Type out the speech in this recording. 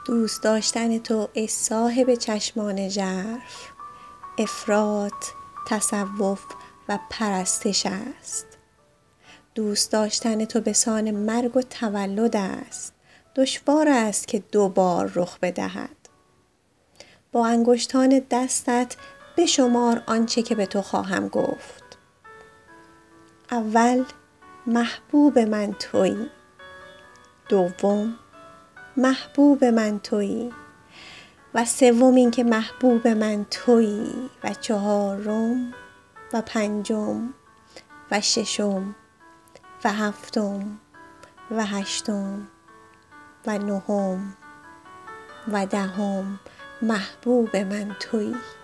دوست داشتن تو ای صاحب چشمان ژرف، افراط، تصوف و پرستش است. دوست داشتن تو به سان مرگ و تولد است، دشوار است که 2 بار رخ بدهد. با انگشتان دستت بشمار آنچه که به تو خواهم گفت. اول، محبوب من تویی. دوم، محبوب من تویی. و سوم این که محبوب من تویی. و چهارم و پنجم و ششم و هفتم و هشتم و نهم و دهم محبوب من تویی.